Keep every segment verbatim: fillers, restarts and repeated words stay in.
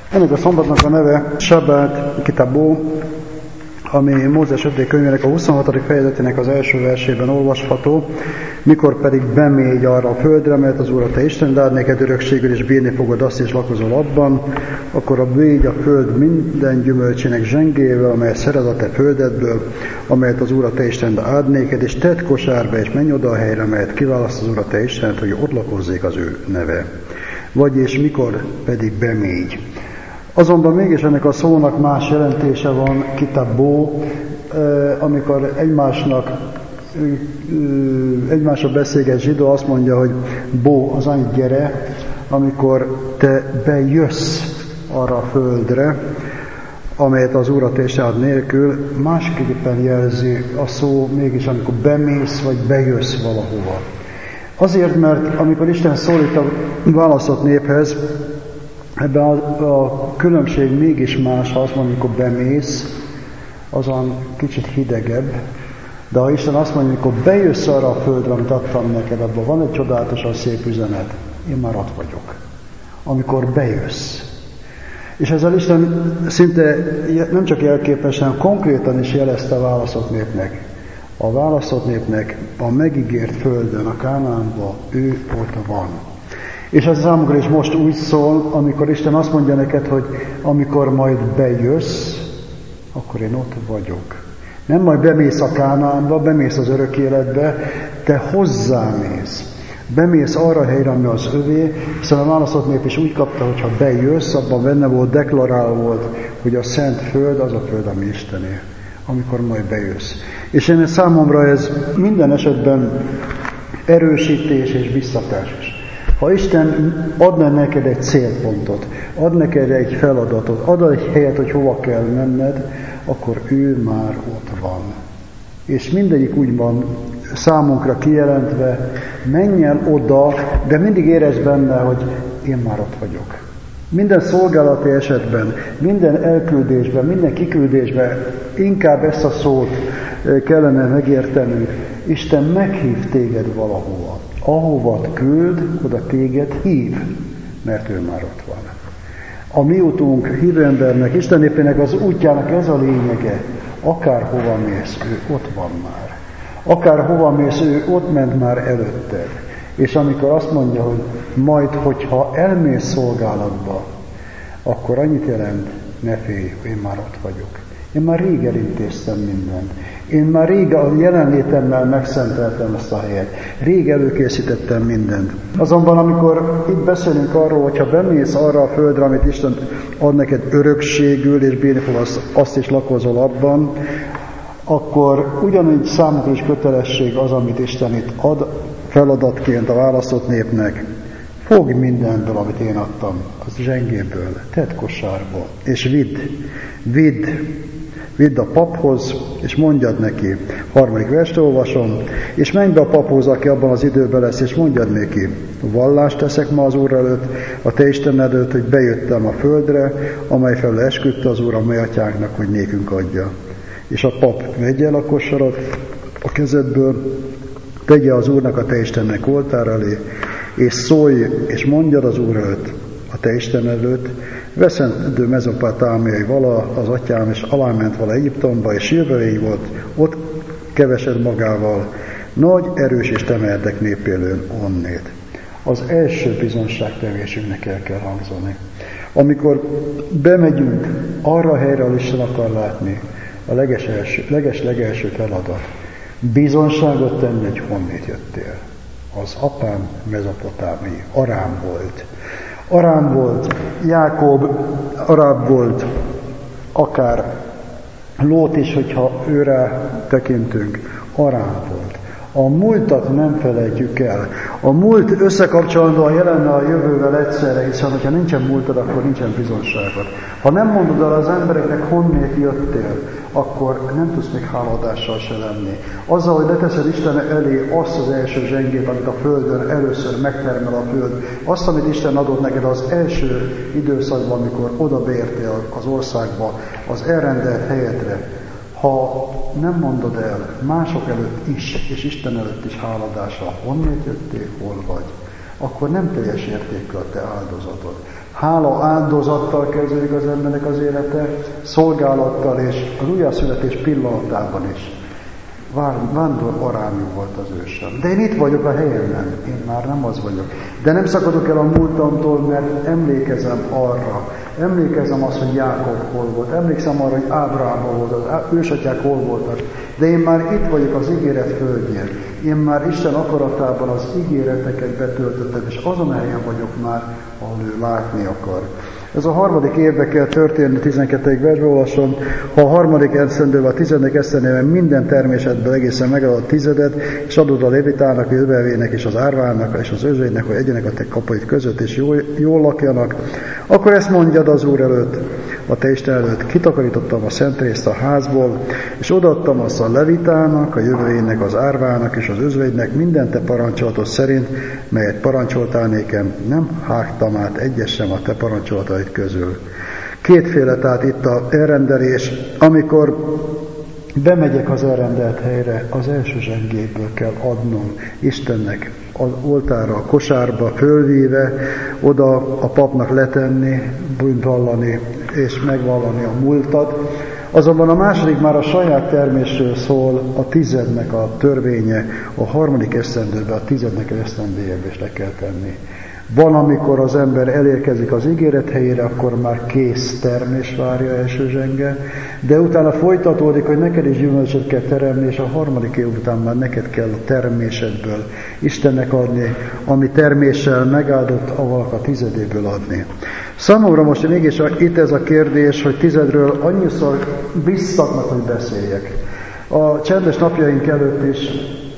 Ennek a szombatnak a neve Sabát Kitabó, ami Mózes ötödik könyvének a huszonhatodik fejezetének az első versében olvasható, mikor pedig bemégy arra a földre, mert az Úr a te Istened ad neked örökségül, és bírni fogod azt, és lakozol abban, akkor a végy a föld minden gyümölcsének zsengével, amely szerez a te földedből, amelyet az Úr a te Istened ad néked, és tedd kosárba, és menj oda a helyre, amelyet kiválaszt az Úr a te Istened, hogy ott lakozzék az ő neve. Vagy és mikor pedig bemégy. Azonban mégis ennek a szónak más jelentése van, kitabó, amikor egymásnak, egymásra beszélget zsidó, azt mondja, hogy bó, az annyi gyere, amikor te bejössz arra a földre, amelyet az Úr a te Istened nélkül, másképpen jelzi a szó mégis, amikor bemész, vagy bejössz valahova. Azért, mert amikor Isten szólít a választott néphez, ebben a, a különbség mégis más, ha azt mondjuk, amikor bemész, azon kicsit hidegebb, de ha Isten azt mondja, amikor bejössz arra a földre, amit adtam neked, abban van egy csodálatosan szép üzenet, én már ott vagyok. Amikor bejössz. És ezzel Isten szinte nem csak jelképesen, konkrétan is jelezte a választott népnek. A választott népnek a megígért földön, a Kánaánban, ő ott van. És ez számukra is most úgy szól, amikor Isten azt mondja neked, hogy amikor majd bejössz, akkor én ott vagyok. Nem majd bemész a Kánaánba, bemész az örök életbe, te hozzámész. Bemész arra a helyre, ami az övé, hiszen a választott nép is úgy kapta, hogy ha bejössz, abban benne volt, deklarál volt, hogy a szent föld az a föld, ami Istené, amikor majd bejössz. És én számomra ez minden esetben erősítés és biztatás is. Ha Isten adna neked egy célpontot, ad neked egy feladatot, ad egy helyet, hogy hova kell menned, akkor ő már ott van. És mindegyik úgy van számunkra kijelentve, menj el oda, de mindig érezd benne, hogy én már ott vagyok. Minden szolgálati esetben, minden elküldésben, minden kiküldésben inkább ezt a szót kellene megértenünk. Isten meghív téged valahova. Ahova küld, oda téged hív, mert ő már ott van. A mi utunk hívőembernek, Isten népének az útjának ez a lényege. Akárhova mész, ő ott van már. Akárhova mész, ő ott ment már előtted. És amikor azt mondja, hogy majd, hogyha elmész szolgálatba, akkor annyit jelent, ne félj, én már ott vagyok. Én már rég elintéztem mindent. Én már rég a jelenlétemmel megszenteltem ezt a helyet. Rég előkészítettem mindent. Azonban, amikor itt beszélünk arról, hogyha bemész arra a földre, amit Isten ad neked örökségül, és bírni fog azt, azt is lakozol abban, akkor ugyanúgy számukra is kötelesség az, amit Isten itt ad feladatként a választott népnek. Fogj mindenből, amit én adtam, az zsengéből, tedd kosárba, és vidd, vidd, vidd a paphoz, és mondjad neki, harmadik verst olvasom, és menj be a paphoz, aki abban az időben lesz, és mondjad neki, vallást teszek ma az Úr előtt, a te Istened előtt, hogy bejöttem a földre, amely felől esküdte az Úr a mi atyánknak, hogy nékünk adja. És a pap vegye el a kosarat a kezedből, tegye az Úrnak a te Istennek oltár elé, és szólj, és mondjad az Úr előtt, a te Isten előtt, veszendő Mezopotámiai vala az atyám, és aláment vala Egyiptomba, és jövői volt, ott kevesed magával, nagy, erős és temeltek népélőn onnét. Az első bizonságtevésünknek el kell hangzani. Amikor bemegyünk arra a helyre, ahol Isten akar látni, a leges-legelső feladat, bizonságot tenni, hogy honnét jöttél. Az apám mezopotámiai, Arám volt. Arám volt, Jákob arab volt, akár Lót is, hogyha őre tekintünk, Arám volt. A múltat nem felejtjük el. A múlt összekapcsolódóan jelenne a jövővel egyszerre, hiszen ha nincsen múltad, akkor nincsen bizonságod. Ha nem mondod el az embereknek, honnét jöttél, akkor nem tudsz még hálaadással se lenni. Azzal, hogy leteszed Isten elé azt az első zsengét, amit a Földön először megtermel a Föld, azt, amit Isten adott neked az első időszakban, amikor oda beértél az országba, az elrendelt helyedre, ha nem mondod el mások előtt is, és Isten előtt is háladással, honnét jöttél, hol vagy, akkor nem teljes értékű a te áldozatod. Hála áldozattal kezdődik az embernek az élete, szolgálattal és az újjászületés pillanatában is. Vándor arányú volt az ősem. De én itt vagyok a helyemben, én már nem az vagyok. De nem szakadok el a múltamtól, mert emlékezem arra. Emlékezem azt, hogy Jákob hol volt. Emlékszem arra, hogy Ábrahám hol volt, az ősatyák hol voltak. De én már itt vagyok az ígéret földjén. Én már Isten akaratában az ígéreteket betöltöttem, és azon a helyen vagyok már, ahol ő látni akar. Ez a harmadik évbe kell történni, tizenkettedik versbe olvasom, ha a harmadik esztendőben, a tizedik esztendőben minden természetből egészen megadod a tizedet, és adod a levitának, a jövevének, és az árvának, és az özvegynek, hogy egyenek a te kapuid között, és jól, jól lakjanak, akkor ezt mondjad az Úr előtt, a te Isten előtt, kitakarítottam a szent részt a házból, és odaadtam azt a levitának, a jövevének, az árvának, és az özvegynek minden te parancsolatod szerint, melyet parancsoltál nékem, nem hágtam át egyes sem a te parancsolataid közül. Kétféle tehát itt a elrendelés, amikor bemegyek az elrendelt helyre, az első zsengéből kell adnom Istennek, az oltára, a kosárba fölvíve, oda a papnak letenni, bűnt vallani, és megvallani a múltat. Azonban a második már a saját termésről szól, a tizednek a törvénye, a harmadik esztendőben a tizednek esztendőjébe is le kell tenni. Van, amikor az ember elérkezik az ígéret helyére, akkor már kész termés várja első zsenge, de utána folytatódik, hogy neked is gyümölcsöt kell teremni, és a harmadik év után már neked kell a termésedből Istennek adni, ami terméssel megáldott, avalak a tizedéből adni. Számomra most mégis itt ez a kérdés, hogy tizedről annyiszor biztatnak, hogy beszéljek. A csendes napjaink előtt is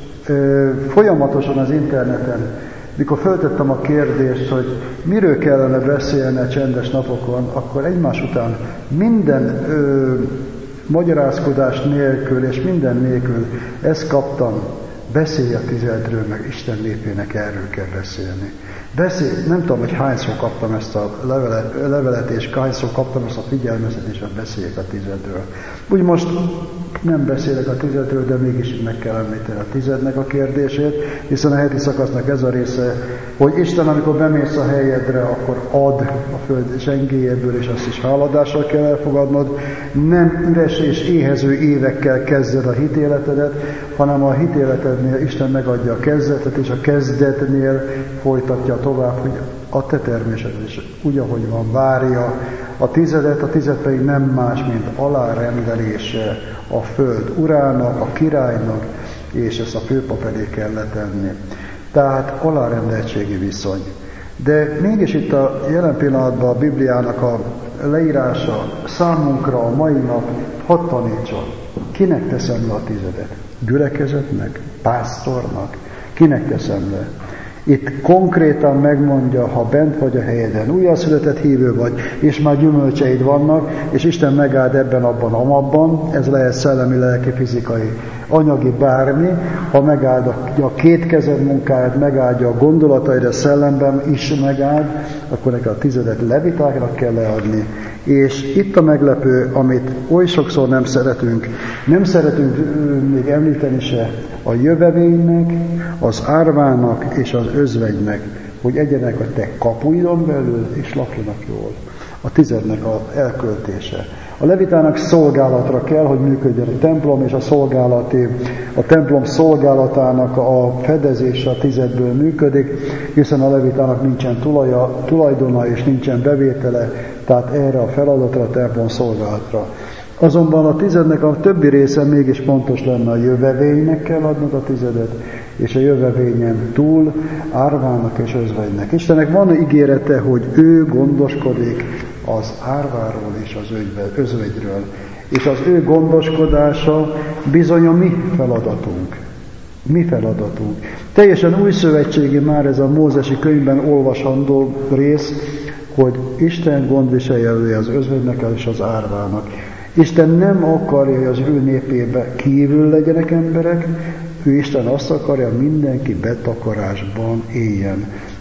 ö, folyamatosan az interneten, mikor föltettem a kérdést, hogy miről kellene beszélni a csendes napokon, akkor egymás után minden ö, magyarázkodás nélkül és minden nélkül ezt kaptam, beszélj a tizedről, meg Isten népének erről kell beszélni. Beszélj, nem tudom, hogy hányszor kaptam ezt a levelet, levelet és hányszor kaptam ezt a figyelmeztetést, hogy beszéljek a tizedről. Úgy most nem beszélek a tizedről, de mégis meg kell említeni a tizednek a kérdését, hiszen a heti szakasznak ez a része, hogy Isten, amikor bemész a helyedre, akkor ad a föld zsengéjéből, és azt is háladással kell elfogadnod. Nem üres és éhező évekkel kezded a hitéletedet, hanem a hitéletednél Isten megadja a kezdetet, és a kezdetnél folytatja tovább, hogy a te termésed is úgy, ahogy van, várja a tizedet, a tized pedig nem más, mint alárendelése a föld urának, a királynak, és ezt a főpap elé kell letenni. Tehát alárendeltségi viszony. De mégis itt a jelen pillanatban a Bibliának a leírása számunkra a mai nap hadd tanítson. Kinek teszem le a tizedet? Gyülekezetnek? Pásztornak? Kinek teszem le? Itt konkrétan megmondja, ha bent vagy a helyeden, újjászületett hívő vagy, és már gyümölcseid vannak, és Isten megáld ebben, abban, amabban, ez lehet szellemi, lelki, fizikai, anyagi, bármi, ha megáldja a két kezed munkáját, megáldja a gondolataid a szellemben is megáld, akkor neked a tizedet levitákra kell leadni. És itt a meglepő, amit oly sokszor nem szeretünk, nem szeretünk még említeni se, a jövevénynek, az árvának és az özvegynek, hogy egyenek a te kapuidon belül, és lakjanak jól. A tizednek az elköltése. A levitának szolgálatra kell, hogy működjön a templom, és a szolgálati, a templom szolgálatának a fedezése a tizedből működik, hiszen a levitának nincsen tulaja, tulajdona és nincsen bevétele, tehát erre a feladatra, a templom szolgálatra. Azonban a tizednek a többi része mégis pontos lenne, a jövevénynek kell adnod a tizedet, és a jövevényen túl árvának és özvegynek. Istennek van ígérete, hogy ő gondoskodik az árváról és az özvegyről. És az ő gondoskodása bizony a mi feladatunk. Mi feladatunk. Teljesen új szövetségi már ez a Mózesi könyvben olvasandó rész, hogy Isten gondviselője az özvegynek és az árvának. Isten nem akarja, hogy az ő népébe kívül legyenek emberek, ő Isten azt akarja, mindenki betakarásban éljen.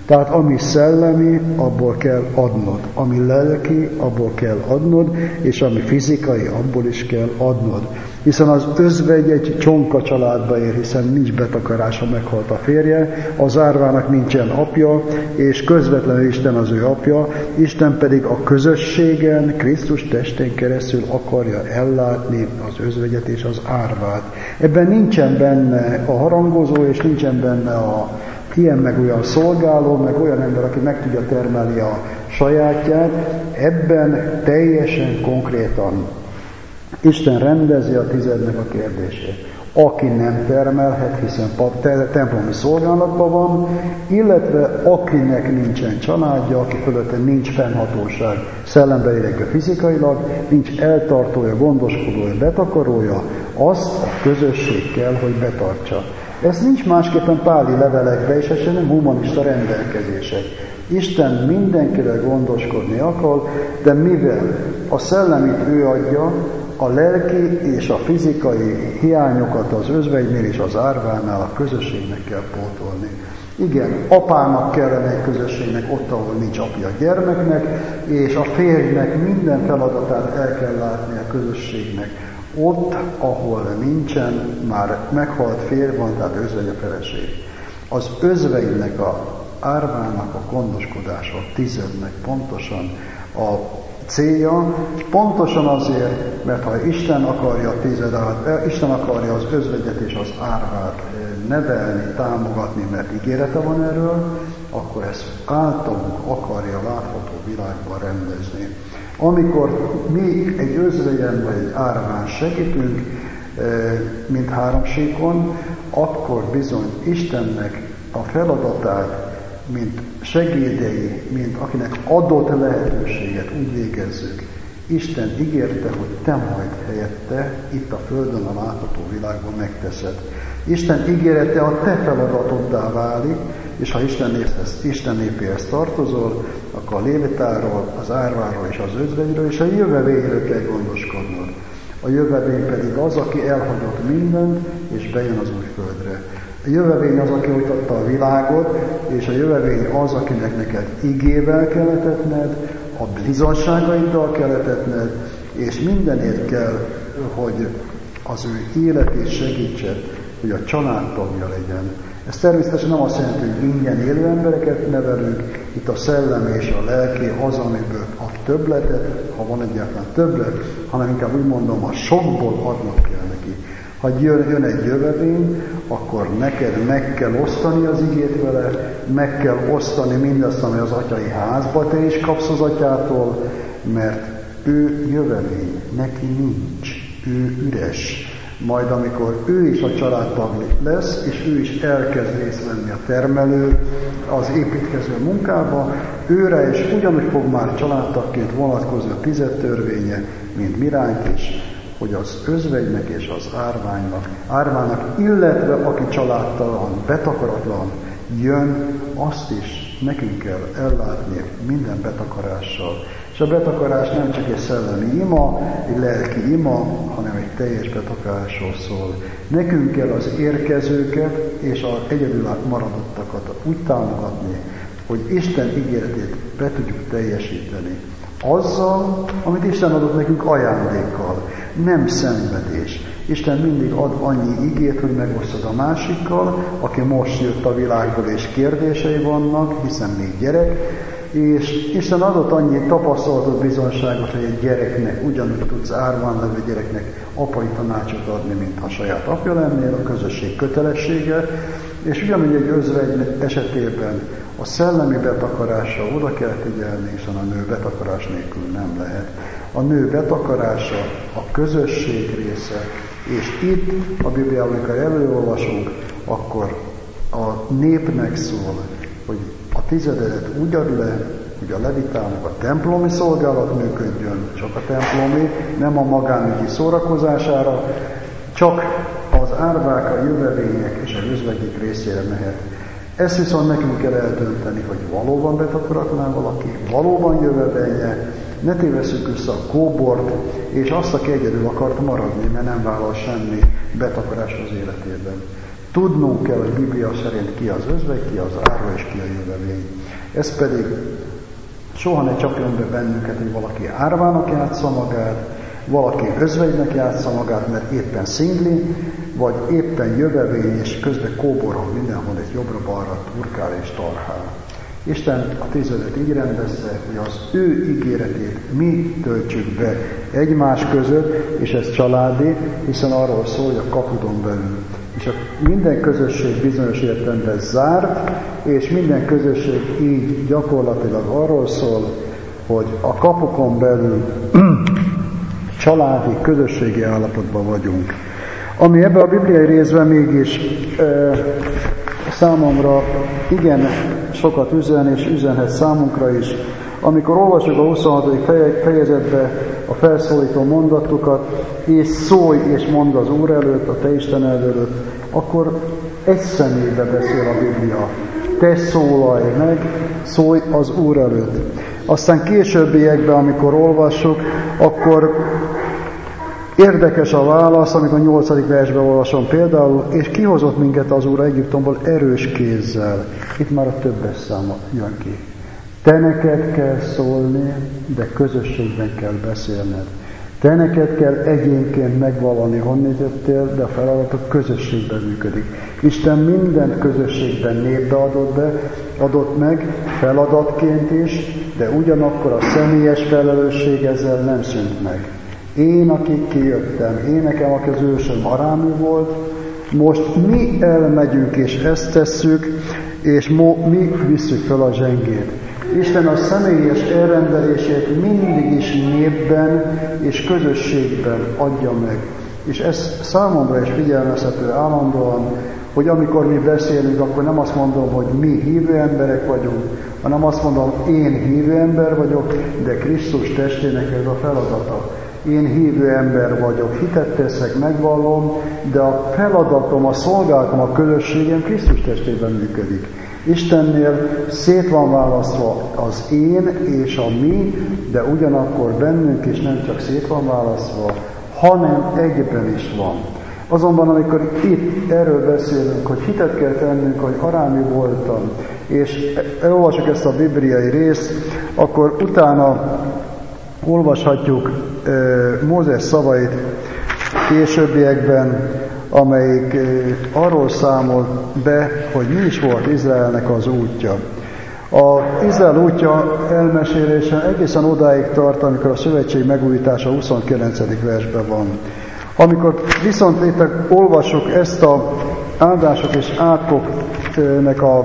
Tehát ami szellemi, abból kell adnod. Ami lelki, abból kell adnod, és ami fizikai, abból is kell adnod. Hiszen az özvegy egy csonka családba ér, hiszen nincs betakarása, meghalt a férje, az árvának nincsen apja, és közvetlenül Isten az ő apja, Isten pedig a közösségen, Krisztus testén keresztül akarja ellátni az özvegyet és az árvát. Ebben nincsen benne a harangozó, és nincsen benne a ilyen meg olyan szolgáló, meg olyan ember, aki meg tudja termelni a sajátját. Ebben teljesen konkrétan Isten rendezi a tizednek a kérdését. Aki nem termelhet, hiszen templomi szolgálatban van, illetve akinek nincsen családja, aki fölötte nincs fennhatóság szellemben, illetve fizikailag, nincs eltartója, gondoskodója, betakarója, azt a közösség kell, hogy betartsa. Ez nincs másképpen páli levelekben, és ez nem humanista rendelkezések. Isten mindenkire gondoskodni akar, de mivel a szellemit ő adja, a lelki és a fizikai hiányokat az özvegynél és az árvánál a közösségnek kell pótolni. Igen, apának kellene egy közösségnek ott, ahol nincs apja a gyermeknek, és a férjnek minden feladatát el kell látni a közösségnek. Ott, ahol nincsen, már meghalt férj van, tehát özvegy a feleség. Az özvegynek, a árvának a gondoskodása, a tizednek pontosan a célja, pontosan azért, mert ha Isten akarja a tizedát, Isten akarja az özvegyet és az árvát nevelni, támogatni, mert ígérete van erről, akkor ezt általunk akarja látható világban rendezni. Amikor mi egy özvegyen vagy egy árván segítünk, mint háromsíkon, akkor bizony Istennek a feladatát, mint segédei, mint akinek adott lehetőséget úgy végezzük. Isten ígérte, hogy te majd helyette itt a földön, a látható világban megteszed. Isten ígérete a te feladatoddá válik, és ha Isten, néphez, Isten népéhez tartozol, akkor a lévitáról, az árváról és az özvegyről és a jövevényről kell gondoskodnod. A jövevény pedig az, aki elhagyott mindent, és bejön az új földre. A jövevény az, aki mutatta a világot, és a jövevény az, akinek neked igével kell etetned, a bizonságaiddal kell etetned, és mindenért kell, hogy az ő életét segítsed, hogy a családtagja legyen. Ez természetesen nem azt jelenti, hogy ingyen élő embereket nevelünk, itt a szellem és a lelki az, amiből a többletet, ha van egyáltalán többlet, hanem inkább úgy mondom, a sokból adnak kell neki. Ha jön, jön egy jövevény, akkor neked meg kell osztani az igét vele, meg kell osztani mindazt, ami az atyai házba, te is kapsz az atyától, mert ő jövevény, neki nincs, ő üres. Majd amikor ő is a családtag lesz, és ő is elkezd részt venni a termelő, az építkező munkába, őre is ugyanúgy fog már családtagként vonatkozni a tizedtörvénye, mint miránk is, hogy az özvegynek és az árványnak, árvának, illetve aki családtalan, betakaratlan jön, azt is nekünk kell ellátni minden betakarással. És a betakarás nem csak egy szellemi ima, egy lelki ima, hanem egy teljes betakarásról szól. Nekünk kell az érkezőket és az egyedül maradottakat úgy támogatni, hogy Isten ígéretét be tudjuk teljesíteni. Azzal, amit Isten adott nekünk ajándékkal, nem szenvedés. Isten mindig ad annyi igét, hogy megosztod a másikkal, aki most jött a világból és kérdései vannak, hiszen még gyerek, és Isten adott annyi tapasztalatot, bizonságot, hogy egy gyereknek ugyanúgy tudsz árván levő gyereknek apai tanácsot adni, mint ha saját apja lennél, a közösség kötelessége, és ugyanúgy egy özvegy esetében a szellemi betakarásra oda kell figyelni, hiszen a nő betakarás nélkül nem lehet. A nő betakarása a közösség része, és itt a Bibliában, amikor előolvasunk, akkor a népnek szól, hogy a tizededet úgy ad le, hogy a levitának a templomi szolgálat működjön, csak a templomi, nem a magánügyi szórakozására, csak az árvák, a jövevények és a özvegyek részére mehet. Ezt viszont nekünk kell eldönteni, hogy valóban betakaratnál valaki, valóban jövevenje, ne tévesszük össze a kóbort, és azt, aki egyedül akart maradni, mert nem vállal semmi betakarás az életében. Tudnunk kell, hogy Biblia szerint ki az özvegy, ki az árva és ki a jövevény. Ez pedig soha ne csapjon be bennünket, hogy valaki árvának játsza magát, valaki özvegynek játsza magát, mert éppen szingli, vagy éppen jövevény, és közben kóborol mindenhol, egy jobbra-balra turkál és tarhál. Isten a tizenöt így rendezte, hogy az ő ígéretét mi töltsük be egymás között, és ez családi, hiszen arról szól, hogy a kapudon belül. És a minden közösség bizonyos értelemben zárt, és minden közösség így gyakorlatilag arról szól, hogy a kapukon belül családi, közösségi állapotban vagyunk. Ami ebben a bibliai részben mégis e, számomra igen sokat üzen, és üzenhet számunkra is. Amikor olvasjuk a huszonhatodik fejezetbe a felszólító mondatokat, és szólj és mondd az Úr előtt, a te Istened előtt, akkor egy személybe beszél a Biblia. Te szólalj meg, szólj az Úr előtt. Aztán későbbiekben, amikor olvassuk, akkor érdekes a válasz, amikor a nyolcadik versben olvasom például, és kihozott minket az Úr Egyiptomból erős kézzel. Itt már a többes száma jön ki. Te neked kell szólni, de közösségben kell beszélned. Te neked kell egyénként megvallani, honnét jöttél, de a feladatok közösségben működik. Isten mindent közösségben népbe adott be, adott meg, feladatként is, de ugyanakkor a személyes felelősség ezzel nem szűnt meg. Én, aki kijöttem, én nekem, aki az ősöm arámű volt, most mi elmegyünk és ezt tesszük, és mo, mi visszük fel a zsengét. Isten a személyes elrendelését mindig is népben és közösségben adja meg. És ez számomra is figyelmeztető állandóan, hogy amikor mi beszélünk, akkor nem azt mondom, hogy mi hívő emberek vagyunk, hanem azt mondom, én hívő ember vagyok, de Krisztus testének ez a feladata. Én hívő ember vagyok, hitet teszek, megvallom, de a feladatom, a szolgálatom, a közösségem Krisztus testében működik. Istennél szét van választva az én és a mi, de ugyanakkor bennünk is nem csak szét van választva, hanem egyben is van. Azonban, amikor itt erről beszélünk, hogy hitet kell tennünk, hogy arámi voltam, és elolvasjuk ezt a bibliai részt, akkor utána olvashatjuk e, Mózes szavait későbbiekben, amelyik e, arról számol be, hogy mi is volt Izraelnek az útja. Az Izrael útja elmesélése egészen odáig tart, amikor a szövetség megújítása huszonkilencedik versben van. Amikor viszont itt olvassuk ezt a áldások és átkoknak a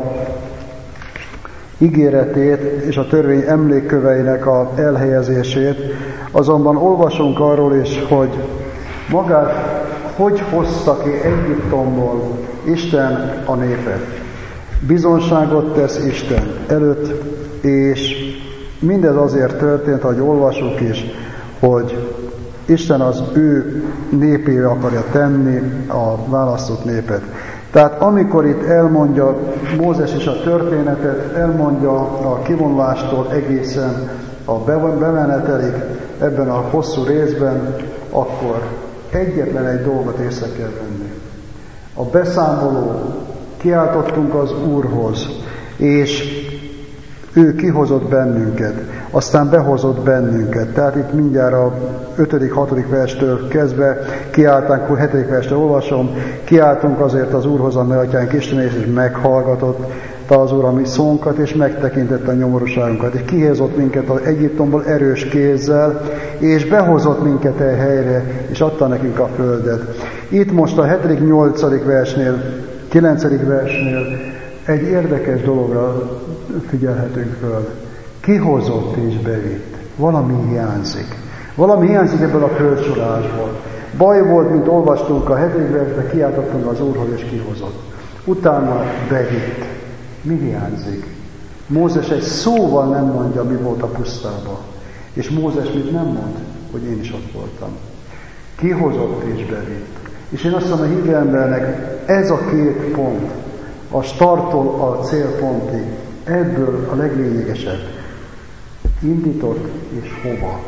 ígéretét és a törvény emlékköveinek a elhelyezését, azonban olvasunk arról is, hogy magát hogy hozta ki Egyiptomból Isten a népet. Bizonságot tesz Isten előtt, és mindez azért történt, ahogy olvasunk is, hogy Isten az ő népévé akarja tenni a választott népet. Tehát amikor itt elmondja Mózes is a történetet, elmondja a kivonulástól egészen a bemenetelig ebben a hosszú részben, akkor egyetlen egy dolgot észre kell venni. A beszámoló, kiáltottunk az Úrhoz, és ő kihozott bennünket, aztán behozott bennünket. Tehát itt mindjárt a ötödik hatodik verstől kezdve kiáltánk, a hetedik verstől olvasom, kiáltunk azért az Úrhoz, a mi atyánk Istenéhez, és meghallgatott az Úr a mi szónkat, és megtekintette a nyomorúságunkat, és kihozott minket az Egyiptomból erős kézzel, és behozott minket el helyre, és adta nekünk a földet. Itt most a hetedik nyolcadik versnél, kilencedik versnél egy érdekes dologra figyelhetünk föl. Kihozott és bevitt. Valami hiányzik. Valami hiányzik ebből a földsorásból. Baj volt, mint olvastunk a hetedik versben, kiáltottunk az Úrhoz és kihozott. Utána bevitt. Mi hiányzik? Mózes egy szóval nem mondja, mi volt a pusztában. És Mózes mit nem mond? Hogy én is ott voltam. Kihozott és bevitt. És én azt mondom, a hívő embernek ez a két pont, a starttól a célpontig, ebből a leglényegesebb. Indított és hova.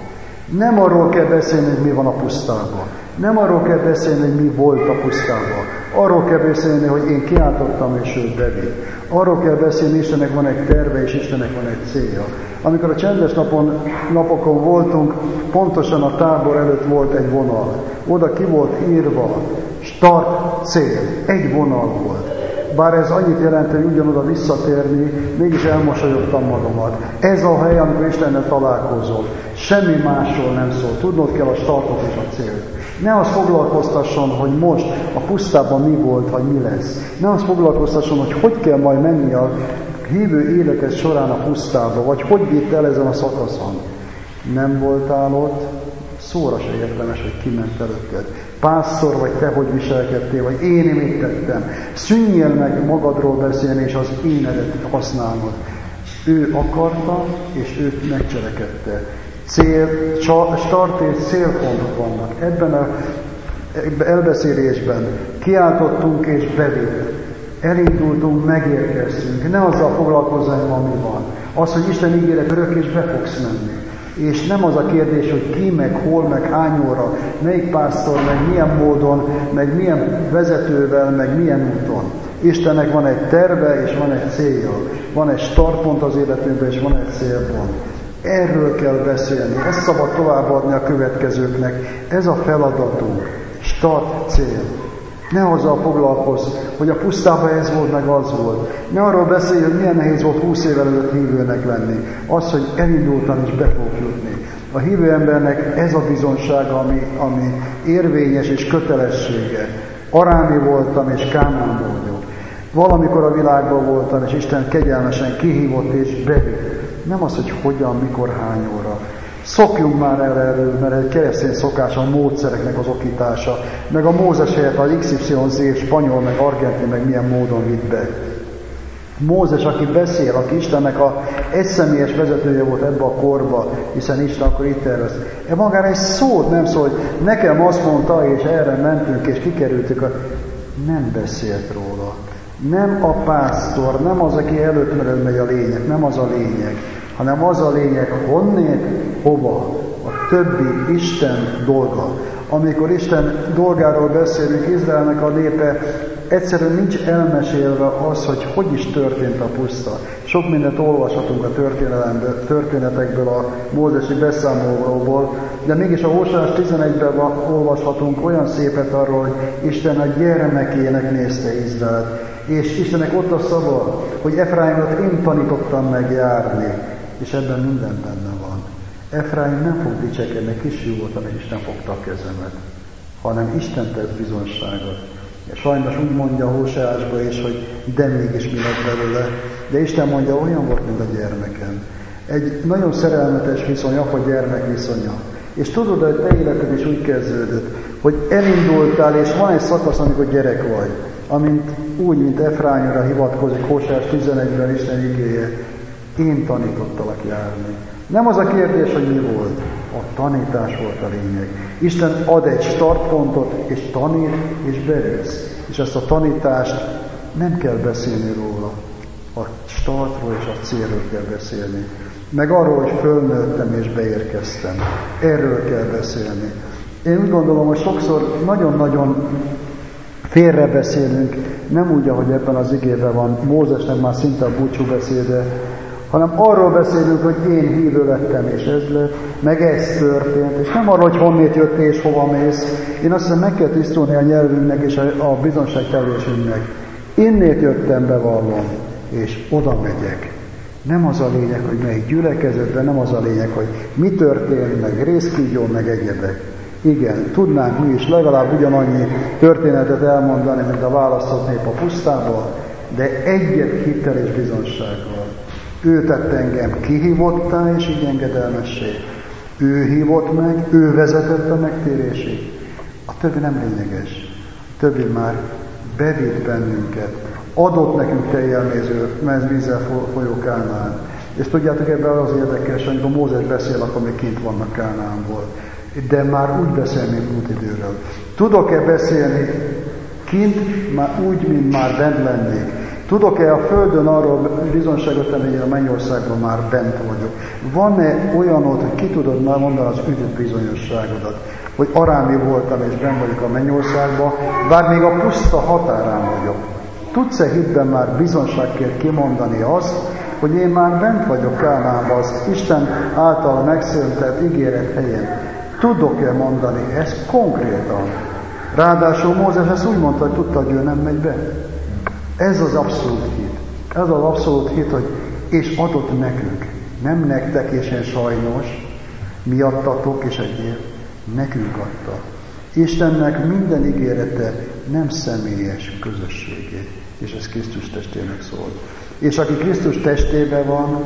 Nem arról kell beszélni, hogy mi van a pusztában. Nem arról kell beszélni, hogy mi volt a pusztában. Arról kell beszélni, hogy én kiáltottam, és ő bevitt. Arról kell beszélni, Istennek van egy terve, és Istennek van egy célja. Amikor a csendes napon, napokon voltunk, pontosan a tábor előtt volt egy vonal. Oda ki volt írva, start, cél. Egy vonal volt. Bár ez annyit jelent, hogy ugyanoda visszatérni, mégis elmosolyogtam magamat. Ez a hely, amikor Istennel találkozol. Semmi másról nem szól. Tudnod kell a startot és a célt. Ne azt foglalkoztasson, hogy most a pusztában mi volt, vagy mi lesz. Ne azt foglalkoztasson, hogy hogy kell majd menni a hívő életed során a pusztába, vagy hogy vitt el ezen a szakaszon. Nem voltál ott, szóra se érdemes, hogy ki ment előtted. Pásztor vagy te, hogy viselkedtél, vagy én mit tettem. Szűnjél meg magadról beszélni, és az énedet használod. Ő akarta, és ő megcselekedte. Cél, start és célpontok vannak. Ebben az elbeszélésben kiáltottunk és bevitt. Elindultunk, megérkeztünk. Ne azzal foglalkozzál, hogy ma mi van. Az, hogy Isten ígére örök, és be fogsz menni. És nem az a kérdés, hogy ki, meg hol, meg hány óra, melyik pásztor, meg milyen módon, meg milyen vezetővel, meg milyen úton. Istennek van egy terve, és van egy célja. Van egy startpont az életünkben, és van egy célpont. Erről kell beszélni, ezt szabad továbbadni a következőknek. Ez a feladatunk. Start, cél. Ne azzal foglalkozz, hogy a pusztában ez volt, meg az volt. Ne arról beszélj, hogy milyen nehéz volt húsz évvel előtt hívőnek lenni. Az, hogy elindultam és be fogok jutni. A hívő embernek ez a bizonsága, ami, ami érvényes és kötelessége. Arámi voltam és Kánán vagyok. Valamikor a világban voltam, és Isten kegyelmesen kihívott és bevitt. Nem az, hogy hogyan, mikor, hány óra. Szokjunk már el erről, mert egy keresztény szokás a módszereknek az okítása, meg a Mózes helyett az iksz ipszilon zé, spanyol, meg argentin, meg milyen módon vitt be. Mózes, aki beszél, aki Istennek a egyszemélyes vezetője volt ebbe a korba, hiszen Isten akkor itt tervez. E magára egy szót nem szól, hogy nekem azt mondta, és erre mentünk, és kikerültük, a... nem beszélt róla. Nem a pásztor, nem az, aki előtt megy a lényeg, nem az a lényeg, hanem az a lényeg, honnét, hova, a többi Isten dolga. Amikor Isten dolgáról beszélünk, Izraelnek a népe egyszerűen nincs elmesélve az, hogy hogy is történt a puszta. Sok mindent olvashatunk a történetekből, a mózesi beszámolóból, de mégis a Hóseás tizenegyben olvashatunk olyan szépet arról, hogy Isten a gyermekének nézte Izraelt. És Istennek ott a szava, hogy Efraimot én tanítottam meg járni, és ebben minden benne van. Efraim nem fog dicsekedni, kisfiú voltam, és Isten fogta a kezemet, hanem Isten tett bizonyságot. És sajnos úgy mondja a Hóseásban is, hogy de mégis mi lett belőle. De Isten mondja, olyan volt, mint a gyermekem. Egy nagyon szerelmetes viszony, apa-gyermek viszonya. És tudod, hogy te életed is úgy kezdődött, hogy elindultál, és van egy szakasz, amikor gyerek vagy. Amint úgy, mint Efraimra hivatkozik Hóseás tizenegyben Isten igéje, én tanítottalak járni. Nem az a kérdés, hogy mi volt, a tanítás volt a lényeg. Isten ad egy startpontot, és tanít, és bevisz. És ezt a tanítást nem kell beszélni róla. A startról és a célról kell beszélni. Meg arról, hogy fölnőttem és beérkeztem. Erről kell beszélni. Én úgy gondolom, hogy sokszor nagyon-nagyon félre beszélünk, nem úgy, ahogy ebben az igében van, Mózesnek már szinte a búcsúbeszéde, hanem arról beszélünk, hogy én hívő lettem, és ez lett, meg ez történt, és nem arról, hogy honnét jöttél, és hova mész. Én azt hiszem, meg kell tisztulni a nyelvünknek és a bizonságtevésünknek. Innét jöttem, bevallom, és oda megyek. Nem az a lényeg, hogy melyik gyülekezetben, nem az a lényeg, hogy mi történt, meg részkígyó, meg egyebek. Igen, tudnánk mi is legalább ugyanannyi történetet elmondani, mint a választott nép a pusztában, de egyet hittel és bizonsággal. Ő tett engem kihívottá és így engedelmessé. Ő hívott meg, ő vezetett a megtérésig. A többi nem lényeges. A többi már bevitt bennünket. Adott nekünk teljelméző vízzel folyó Kánán. És tudjátok, ebben az érdekes, amikor Mózes beszél, akkor még kint vannak Kánánból. De már úgy beszél, mint múlt időről. Tudok-e beszélni kint, már úgy, mint már bent lennék? Tudok-e a földön arról bizonságot tenni, hogy a mennyországban már bent vagyok? Van-e olyanod, hogy ki tudod már mondani az üdv bizonyosságodat? Hogy arámi voltam és benn vagyok a mennyországban, bár még a puszta határán vagyok. Tudsz-e hitben már bizonságként kimondani azt, hogy én már bent vagyok Kánaánban, az Isten által megszentelt ígéret helyen? Tudok-e mondani ezt konkrétan? Ráadásul Mózes ezt úgy mondta, hogy tudta, hogy ő nem megy be. Ez az abszolút hit. Ez az abszolút hit, hogy és adott nekünk. Nem nektek és én sajnos, miattatok és egyéb. Nekünk adta. Istennek minden ígérete nem személyes közösségé. És ez Krisztus testének szól. És aki Krisztus testében van,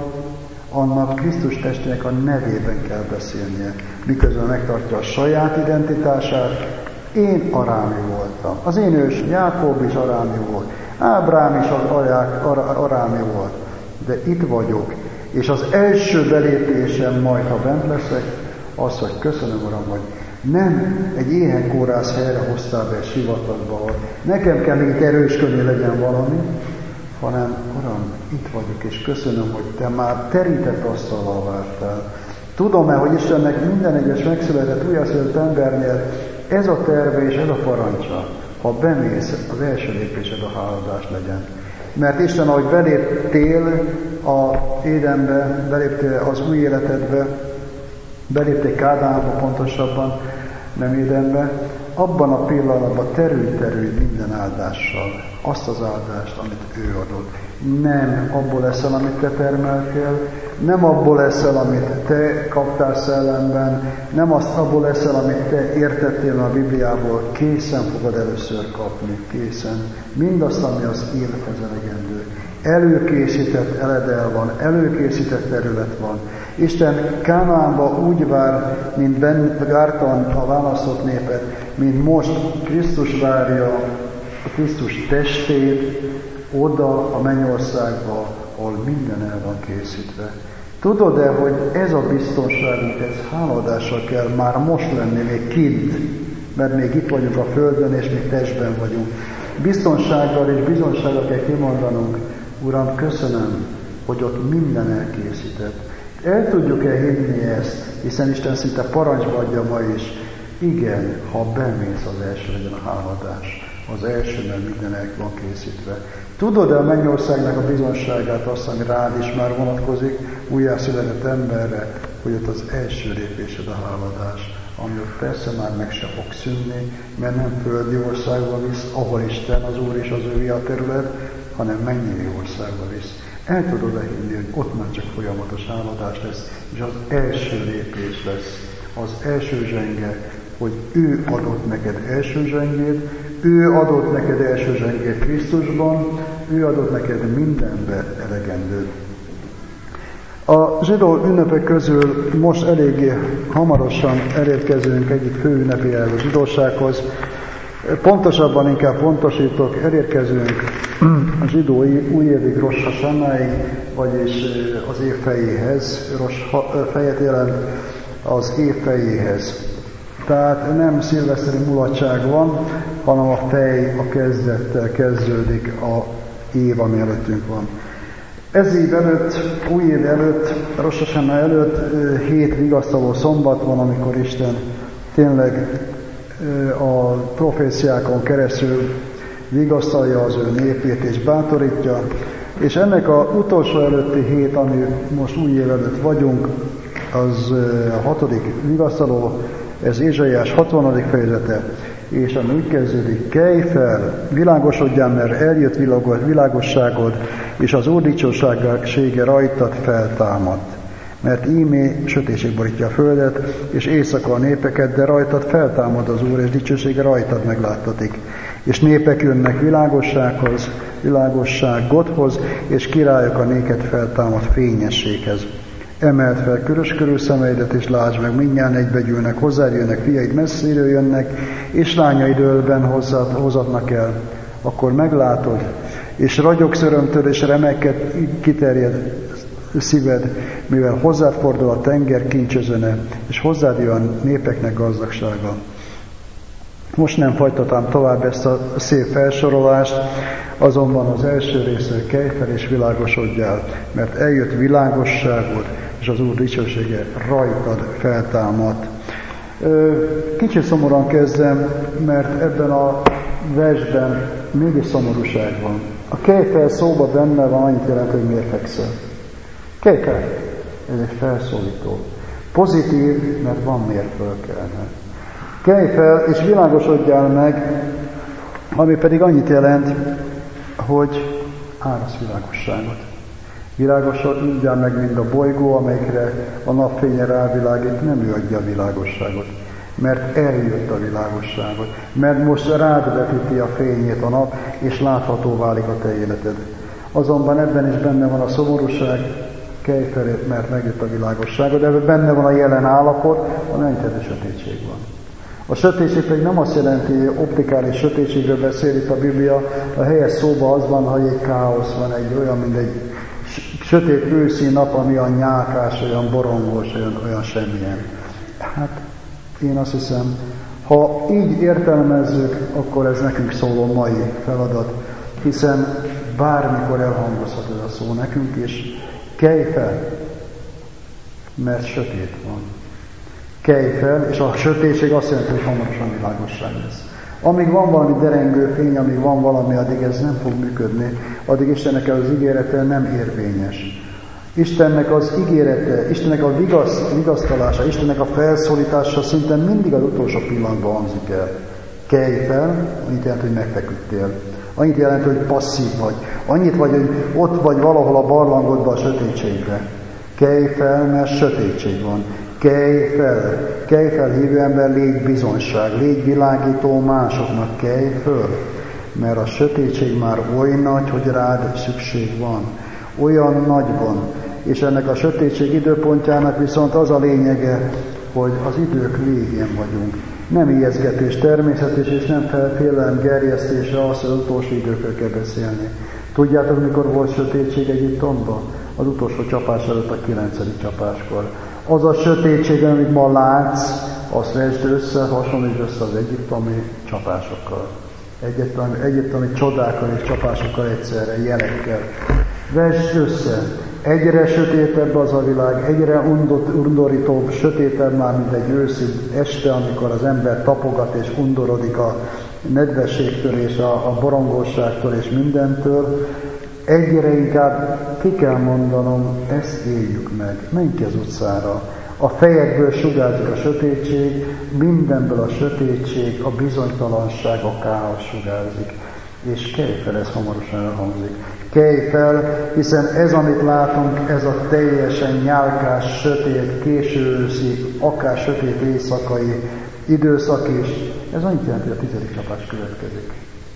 annak Krisztus testének a nevében kell beszélnie. Miközben megtartja a saját identitását. Én arámi voltam. Az én ős Jákob is arámi volt. Ábrám is az aják, ar, arámi volt. De itt vagyok. És az első belépésem majd, ha bent leszek, az, hogy köszönöm, Uram, hogy nem egy éhen kórász helyre hoztál be sivatagba, nekem kell még erősködni, legyen valami, hanem, Uram, itt vagyok, és köszönöm, hogy Te már terített asztallal vártál. Tudom-e, hogy Istennek minden egyes megszületett, újjászületett embernél ez a terve és ez a parancsa, ha bemész, az első lépésed a háladás legyen. Mert Isten, ahogy beléptél a Édenbe, beléptél az új életedbe, beléptél Kádánba pontosabban, nem Édenbe, abban a pillanatban terülj-terülj minden áldással, azt az áldást, amit ő adott. Nem abból leszel, amit te termeltél, nem abból leszel, amit te kaptál szellemben, nem azt abból leszel, amit te értettél a Bibliából, készen fogod először kapni, készen. Mindazt, ami az élethez elegendő. Előkészített eledel van, előkészített terület van. Isten Kánaánba úgy vár, mint vártan a választott népet, mint most Krisztus várja a Krisztus testét oda a mennyországba, ahol minden el van készítve. Tudod-e, hogy ez a biztonságunk, ez háladással kell már most lenni, még kint, mert még itt vagyunk a földön, és még testben vagyunk. Biztonsággal és bizonsággal kell kimondanunk, Uram, köszönöm, hogy ott minden elkészített. El tudjuk-e hinni ezt, hiszen Isten szinte parancsba adja ma is. Igen, ha bemész, az első legyen a háladás. Az első, mert minden el van készítve. Tudod-e a mennyországnak a bizonságát, azt, ami rád is már vonatkozik, újjászületett emberre, hogy ott az első lépésed a háladás, ami ott persze már meg se fog szűnni, mert nem földi országba visz, ahol Isten, az Úr és az ő a terület, hanem mennyei országba visz. El tudod-e hinni, hogy ott már csak folyamatos háladás lesz, és az első lépés lesz, az első zsenge, hogy ő adott neked első zsengét, ő adott neked első zsengét Krisztusban, ő adott neked mindenbe elegendőt. A zsidó ünnepek közül most eléggé hamarosan elérkezünk egyik fő ünnepéhez, a zsidósághoz. Pontosabban inkább pontosítok, elérkezünk a zsidó újévig Rosh Hashanáig, vagyis az év fejéhez, Rosh fejet jelent az év fejéhez. Tehát nem szilveszteri mulatság van, hanem a fej a kezdettel kezdődik a év, ami előttünk van. Ez év előtt, új év előtt, Rosh Hashanah előtt hét vigasztaló szombat van, amikor Isten tényleg a proféciákon keresztül vigasztalja az ő népét és bátorítja. És ennek a utolsó előtti hét, ami most új év előtt vagyunk, az a hatodik vigasztaló, ez Ézsaiás hatvanadik fejezete, és ami úgy kezdődik: kelj fel, világosodjál, mert eljött világosságod, és az Úr dicsősége rajtad feltámadt. Mert ímé sötétség borítja a földet, és éjszaka a népeket, de rajtad feltámad az Úr, és dicsősége rajtad megláttatik. És népek jönnek világossághoz, világosságodhoz, és királyok a néked feltámad fényességhez. Emeld fel körös körül szemeidet, és lásd meg, mindjárt egybegyűlnek, hozzád jönnek, fiaid messziről jönnek, és lányaid ölben hozzád, hozatnak el. Akkor meglátod, és ragyogsz örömtől, és remeked kiterjed szíved, mivel hozzád fordul a tenger kincsözöne, és hozzád jön népeknek gazdagsága. Most nem folytatám tovább ezt a szép felsorolást, azonban az első része kelj fel és világosodjál, mert eljött világosságod, és az Úr dicsősége rajtad feltámadt. Kicsit szomorúan kezdem, mert ebben a versben mégis szomorúság van. A kelj fel szóba benne van, annyit jelent, hogy miért fekszel. Kelj fel! Ez egy felszólító. Pozitív, mert van miért fölkelni. Kelj fel, és világosodjál meg, ami pedig annyit jelent, hogy árasz világosságot. Világosodjál meg, mint a bolygó, amelyikre a napfénye rávilágít, nem ő adja a világosságot, mert eljött a világosságot, mert most rád vetíti a fényét a nap, és látható válik a te életed. Azonban ebben is benne van a szomorúság, kelj fel, mert megjött a világosságot, ebben benne van a jelen állapot, a mennyitett sötétség van. A sötétség pedig nem azt jelenti, hogy optikális sötétségről beszél itt a Biblia, a helyes szóban az van, hogy egy káosz van, egy olyan, mint egy sötét őszi nap, ami olyan nyálkás, olyan borongós, olyan, olyan semmilyen. Hát én azt hiszem, ha így értelmezzük, akkor ez nekünk szóló mai feladat, hiszen bármikor elhangozhat ez a szó nekünk is. Kelj fel, mert sötét van. Kelj fel, és a sötétség azt jelenti, hogy hamarosan világosság lesz. Amíg van valami derengő fény, amíg van valami, addig ez nem fog működni, addig Istennek az ígérete nem érvényes. Istennek az ígérete, Istennek a vigasz, vigasztalása, Istennek a felszólítása szinte mindig az utolsó pillanatban hangzik el. Kelj fel, annyit jelent, hogy megfeküdtél. Annyit jelent, hogy passzív vagy. Annyit vagy, hogy ott vagy valahol a barlangodban, a sötétségbe. Kelj fel, mert sötétség van. Kelj fel, kelj fel, hívő ember, légy bizonyság, légy világító másoknak, kelj föl, mert a sötétség már oly nagy, hogy rád szükség van. Olyan nagyban, és ennek a sötétség időpontjának viszont az a lényege, hogy az idők végén vagyunk. Nem ijeszgetés természetes, és nem félelem gerjesztése az, hogy az utolsó időkről kell beszélni. Tudjátok, mikor volt sötétség Egyiptomban? Az utolsó csapás előtt, a kilencedik csapáskor. Az a sötétség, amit ma látsz, azt vesd össze, hasonlítsd össze az egyiptomi csapásokkal. Egyiptomi, egyiptomi csodákkal és csapásokkal egyszerre, jelekkel. Vesd össze. Egyre sötétebb az a világ, egyre undorítóbb, sötétebb már, mint egy őszi este, amikor az ember tapogat és undorodik a nedvességtől és a, a borongosságtól és mindentől. Egyre inkább ki kell mondanom, ezt éljük meg. Menj ki az utcára. A fejekből sugárzik a sötétség, mindenből a sötétség, a bizonytalanság, a káosz sugárzik. És kelj fel, ez hamarosan elhangzik. Kelj fel, hiszen ez, amit látunk, ez a teljesen nyálkás, sötét, késő őszi, akár sötét éjszakai időszak is, ez annyit jelent, hogy a tizedik csapás következik.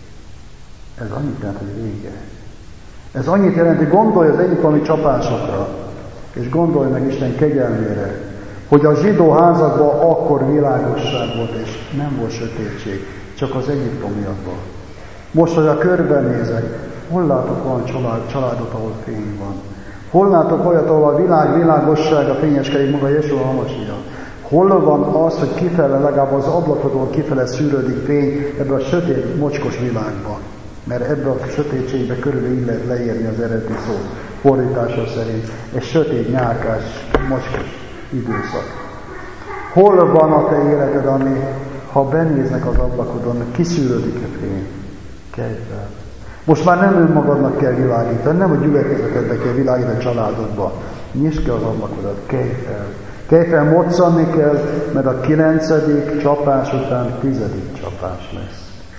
Ez annyit jelent, hogy vége. Ez annyit jelent, hogy gondolj az egyiptomi csapásokra, és gondolj meg Isten kegyelmére, hogy a zsidó házakban akkor világosság volt, és nem volt sötétség, csak az egyiptomiakban. Most, hogy a körbenézek, hol látok olyan család, családot, ahol fény van? Hol látok olyat, ahol a világ világossága fényeskedik maga Jesúa Hamasia? Hol van az, hogy kifele, legalább az ablakotól kifele szűrődik fény ebbe a sötét, mocskos világba? Mert ebbe a sötétségbe körülbelül így lehet leírni az eredeti szó fordítása szerint. Egy sötét, nyálkás, mocskos időszak. Hol van a te életed, ami, ha benéznek az ablakodon, kiszűrődik a fény? Kelj fel. Most már nem önmagadnak kell világítani, nem a gyülekezetedbe kell világítani a családodba. Nyisd ki az ablakodat, kelj fel. Kelj fel, moccanni kell, mert a kilencedik csapás után tizedik csapás lesz.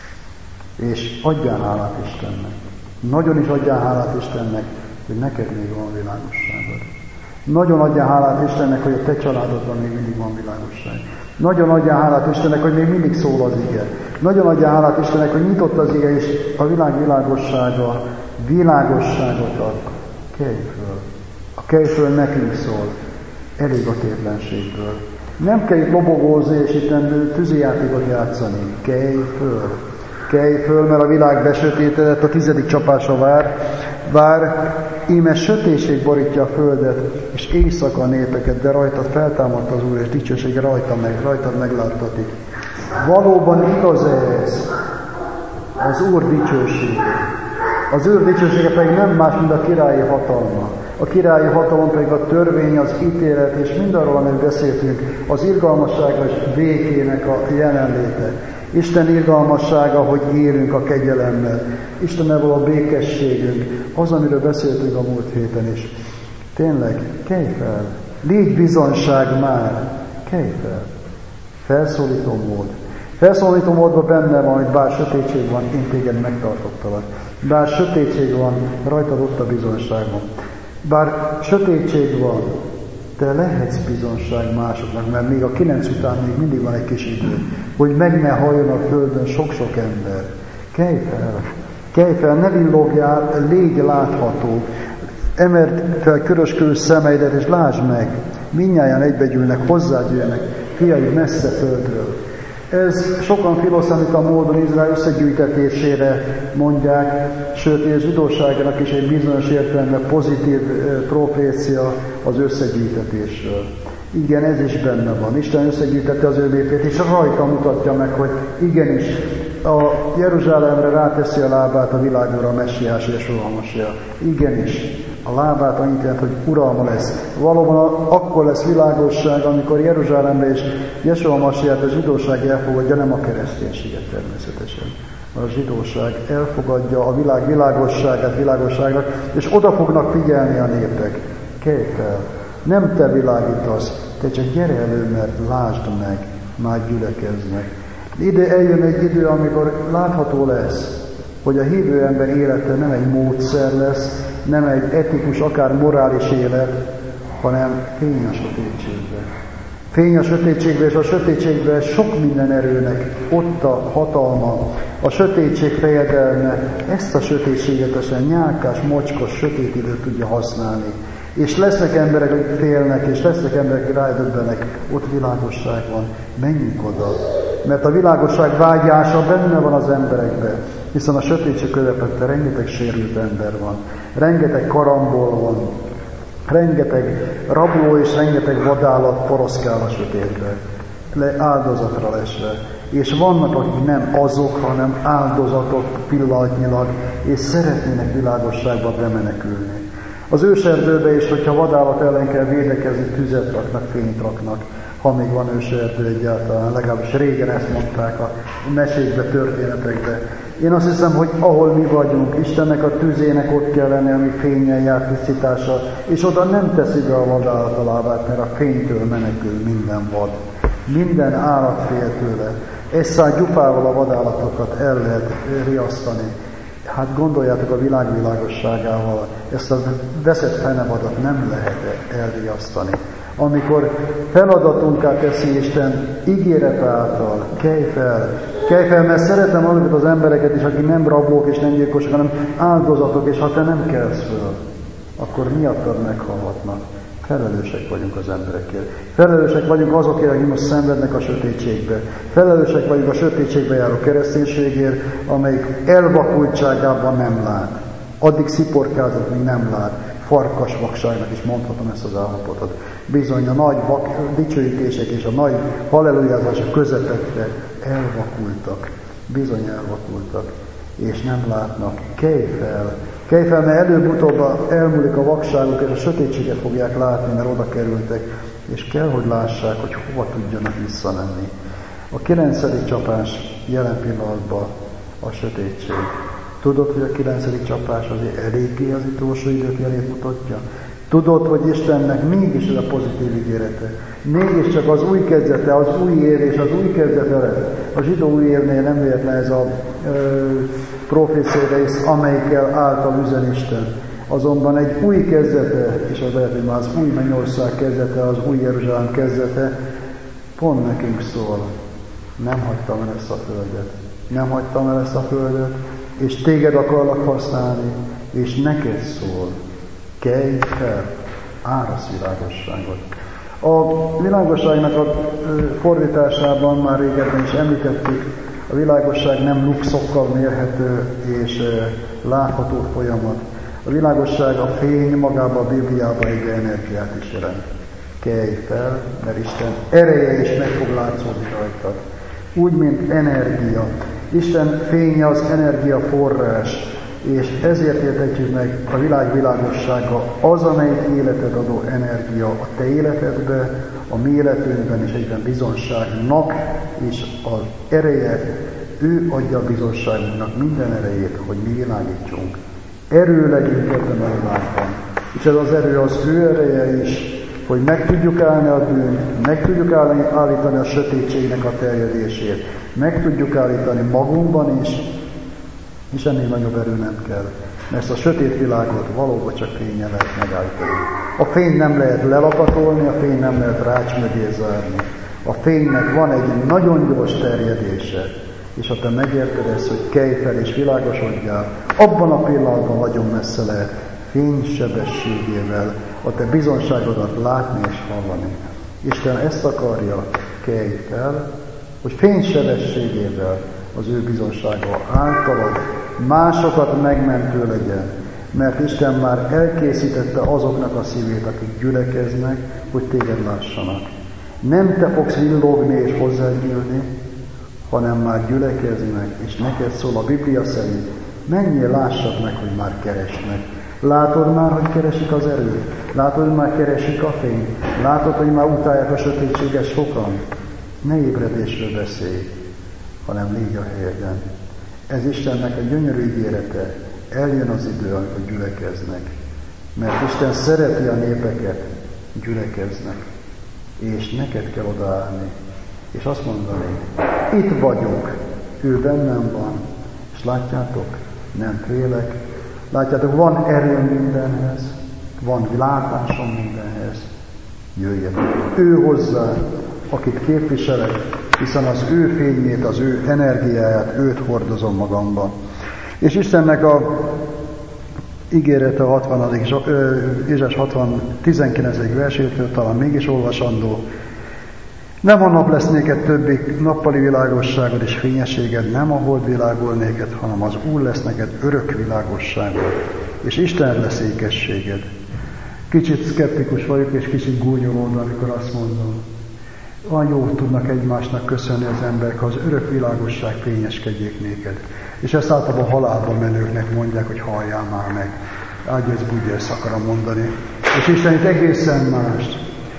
És adjál hálát Istennek. Nagyon is adjál hálát Istennek, hogy neked még van világosságod. Nagyon adjál hálát Istennek, hogy a te családodban még mindig van világosság. Nagyon adjál hálát Istennek, hogy még mindig szól az ige. Nagyon adjál hálát Istennek, hogy nyitott az ige, és a világ világossága világosságot ad. Kelj föl. A kelj föl nekünk szól. Elég a tétlenségből. Nem kell itt lobogózni, és itt tűzijátékot játszani. Kelj föl. Kelj föl, mert a világ besötétedett, a tizedik csapásra vár. Vár, íme sötétség borítja a földet, és éjszaka a népeket, de rajtad feltámadt az Úr, és dicsősége rajta meg, rajtad megláttatik. Valóban igaz ez, az Úr dicsősége. Az Úr dicsősége pedig nem más, mint a királyi hatalma. A királyi hatalom pedig a törvény, az ítélet, és mindarról, amit beszéltünk, az irgalmassága és békének a jelenléte. Isten irgalmassága, hogy élünk a kegyelemmel. Istennel való békességünk, az, amiről beszéltünk a múlt héten is. Tényleg, kelj fel, légy bizonyság már, kelj fel. Felszólító mód. Felszólító módban benne van, hogy bár sötétség van, én téged megtartottalak. Bár sötétség van, rajtad ott a bizonyságban. Bár sötétség van, te lehetsz bizonság másoknak, mert még a kilenc után még mindig van egy kis idő, hogy meg ne halljon a földön sok-sok ember. Kelj fel, kelj fel, ne villogjál, légy látható. Emeld fel köröskörű szemeidet, és lásd meg, mindnyájan egybegyűlnek, hozzád jönnek, fiaid messze földről. Ez sokan filoszemita módon Izrael összegyűjtetésére mondják, sőt, a zsidóságának is egy bizonyos értelemben pozitív profécia az összegyűjtetésről. Igen, ez is benne van. Isten összegyűjtette az ő népét, és rajta mutatja meg, hogy igenis, a Jeruzsálemre ráteszi a lábát a világra a messiás és uralmasia. Igenis, a lábát annyit jelent, hogy uralma lesz. Valóban akkor lesz világosság, amikor Jeruzsálemre és Jesua Masiát a zsidóság elfogadja, nem a kereszténységet természetesen. A zsidóság elfogadja a világ világosságát világosságnak, és oda fognak figyelni a népek. Kelj fel! Nem te világítasz, te csak gyere elő, mert lásd meg, már gyülekeznek. Ide eljön egy idő, amikor látható lesz, hogy a hívő ember élete nem egy módszer lesz, nem egy etikus, akár morális élet, hanem fény a sötétségbe. Fény a sötétségbe, és a sötétségbe sok minden erőnek ott a hatalma, a sötétség fejedelme, ezt a sötétséget aztán nyálkás, mocskos, sötét időt tudja használni. És lesznek emberek, akik félnek, és lesznek emberek, akik rájdöbbenek, ott világosság van, menjünk oda. Mert a világosság vágyása benne van az emberekben, hiszen a sötétség közepette rengeteg sérült ember van, rengeteg karambol van, rengeteg rabló és rengeteg vadállat poroszkál a sötétbe, le áldozatra lesve. És vannak, akik nem azok, hanem áldozatok pillanatnyilag, és szeretnének világosságba bemenekülni. Az őserdőbe is, hogyha vadállat ellen kell védekezni, tüzet raknak, fényt raknak, ha még van őserdő egyáltalán, legalábbis régen ezt mondták a mesékbe, történetekbe. Én azt hiszem, hogy ahol mi vagyunk, Istennek a tüzének ott kell lenni, ami fénnyel jár, tisztítása, és oda nem teszi be a vadállat a lábát, mert a fénytől menekül minden vad. Minden állat fél tőle. Egy szál gyupával a vadállatokat el lehet riasztani. Hát gondoljátok a világ világosságával, ezt a veszett fenevadat nem lehet elriasztani. Amikor feladatunká teszi Isten ígéret által, kelj fel, kelj fel, mert szeretem azokat az embereket is, akik nem rablók és nem gyilkosok, hanem áldozatok, és ha te nem kelsz föl, akkor miattad meghalhatnak. Felelősek vagyunk az emberekért. Felelősek vagyunk azokért, akik most szenvednek a sötétségbe. Felelősek vagyunk a sötétségbe járó kereszténységért, amelyik elvakultságában nem lát. Addig sziporkázott, míg nem lát. Farkas vakságnak is mondhatom ezt az állapotot. Bizony a nagy vak, dicsőítések és a nagy hallelujázások közepette elvakultak. Bizony elvakultak. És nem látnak. Kelj fel! Kelj fel, mert előbb-utóbb elmúlik a vakságuk, és a sötétséget fogják látni, mert oda kerültek, és kell, hogy lássák, hogy hova tudjanak visszamenni. A kilencedik csapás jelen pillanatban a sötétség. Tudod, hogy a kilencedik csapás azért eléggé az utolsó idők jelét mutatja? Tudod, hogy Istennek mégis ez a pozitív ígérete. Mégiscsak az új kezdete, az új év és az új kezdete lesz. A zsidó új évnél nem véletlen ez a profécia rész, amelyikkel által üzen Isten. Azonban egy új kezdete, és az lehet, hogy már az új mennyország kezdete, az új Jeruzsálem kezdete, pont nekünk szól. Nem hagytam el ezt a földet. Nem hagytam el ezt a földet, és téged akarlak használni, és neked szól. Kelj fel, árasz világosságot. A világosságnak a fordításában már régebben is említettük, a világosság nem luxokkal mérhető és látható folyamat. A világosság, a fény magában a Bibliában egy energiát is jelent. Kelj fel, mert Isten ereje is meg fog látszódni rajtad. úgy, mint energia. Isten fénye az energiaforrás, és ezért értetjük meg a világ világossága az, amelyik életed adó energia a te életedbe, a mi életünkben és egyben bizonságnak, és az ereje, ő adja a bizonságunknak minden erejét, hogy mi világítsunk. Erő legyünk ebben a világban. És ez az erő az ő ereje is, hogy meg tudjuk állni a bűnt, meg tudjuk állítani a sötétségnek a terjedését, meg tudjuk állítani magunkban is, és ennél nagyobb erő nem kell. Mert ezt a sötét világot valóban csak fénnyel lehet megállítani. A fény nem lehet lelapatolni, a fény nem lehet rács mögé zárni. A fénynek van egy nagyon gyors terjedése, és ha te megérted ezt, hogy kelj fel és világosodjál, abban a pillanatban nagyon messze lehet fénysebességével a te bizonságodat látni és hallani. Isten ezt akarja, kelj fel, hogy fénysebességével az ő bizonsága általad másokat megmentő legyen, mert Isten már elkészítette azoknak a szívét, akik gyülekeznek, hogy téged lássanak. Nem te fogsz villogni és hozzágyűlni, hanem már gyülekeznek, és neked szól a Biblia szerint, menjél, lássad meg, hogy már keresnek. Látod már, hogy keresik az erőt? Látod, hogy már keresik a fényt? Látod, hogy már utálják a sötétséget sokan? Ne ébredésről beszélj, hanem légy a helyeden. Ez Istennek a gyönyörű ígérete. Eljön az idő, amikor gyülekeznek. Mert Isten szereti a népeket, gyülekeznek. És neked kell odaállni. És azt mondani, itt vagyok, ő bennem van. És látjátok, nem félek. Látjátok, van erőm mindenhez, van látásom mindenhez. Jöjjetek. Ő hozzá, akit képviselek, hiszen az ő fényét, az ő energiáját, őt hordozom magamban. És Istennek a ígérete a hatvanadik Ézsaiás hatvan tizenkilencedik versétől talán mégis olvasandó. Nem a nap lesz néked többé nappali világosságod és fényességed, nem a hold világol néked, hanem az Úr lesz neked örök világosságod, és Isten lesz ékességed. Kicsit szkeptikus vagyok, és kicsit gúnyolódva, amikor azt mondom, olyan jó tudnak egymásnak köszönni az emberek, ha az örök világosság fényeskedjék néked. És ezt általában halálba menőknek mondják, hogy halljál már meg. Ágyaz budja, ezt akarom mondani. És Isten itt egészen más.